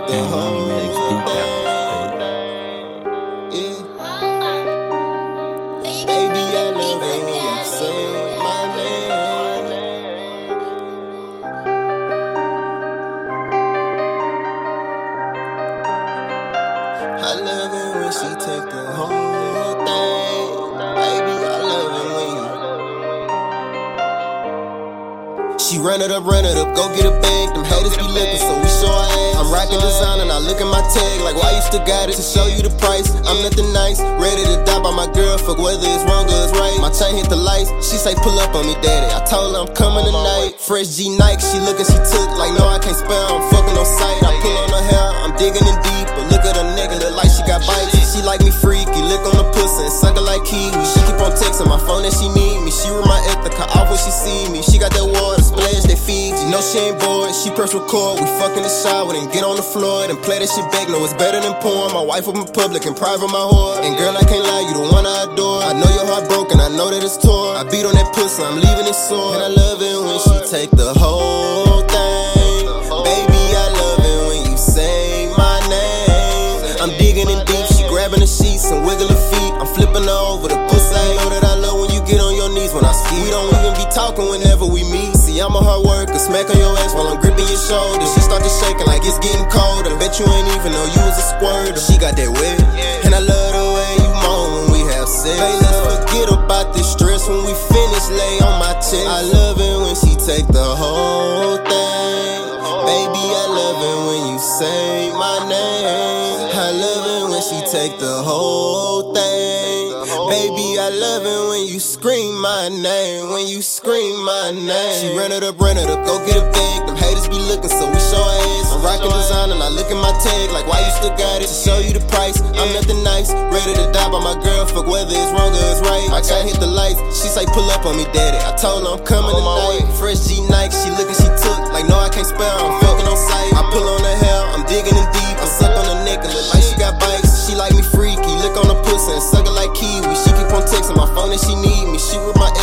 take the whole thing. Yeah. Baby, I love it when you say my name. I love it when she take the whole thing. Baby, I love it when you. She run it up, go get a bag. Them haters be looking, so we show our ass. I'm rocking design and I look at my tag like, why you still got it? To show you the price, I'm nothing nice. Ready to die by my girl, fuck whether it's wrong or it's right. My chain hit the lights, she say pull up on me, daddy. I told her I'm coming tonight. Fresh G Nike, she looking, she took like, no I can't spell, I'm fucking on sight. I pull on her hair, I'm digging in deep, but look at her neck, look like she got bites. She like me freaky, lick on the pussy and suck her like kiwi. She keep on texting my phone that she need me. She remind Ethica off when she see me. She got that water splash that Fiji. No, she ain't bored, she press record. We fuck in the shower, then get on the floor, then play that shit back. No, it's better than porn. My wife up in public and private my whore. And girl, I can't lie, you the one I adore. I know your heart broken, I know that it's tore. I beat on that pussy, I'm leaving it sore. And I love it when she take the whole thing. Baby, I love it when you say my name. I'm digging in deep, she grabbing the sheets and wiggle her feet. I'm flipping her over the pussy. I know that I love when you get on your knees when I ski. We don't even be talking whenever we meet. See, I'm a hard worker, smack on your ass while I'm gripping your shoulder. She started shaking like it's getting cold. I bet you ain't even know you was a squirter. She got that wet, and I love the way you moan when we have sex. Baby, let's forget about this stress when we finish. Lay on my chest. I love it when she take the whole thing. Baby, I love it when you say my name. I love it when she take the whole thing. Baby, I love it when you scream my name. When you scream my name. She run it up, go get a bag. Them haters be looking, so we show our ass. I'm rocking design and I look at my tag like, why you still got it? To show you the price, I'm nothing nice. Ready to die by my girl, fuck whether it's wrong or it's right. My chain hit the lights, she say pull up on me, daddy. I told her I'm coming tonight. Fresh G Nike, she looking, she took like, no I can't spell, I'm fucking on sight. I pull on her hair, I'm digging in deep. I suck on her neck, look like she got bites. She like me freaky, lick on the pussy and suck her like kiwi. She keep on texting my phone that she need me. She with my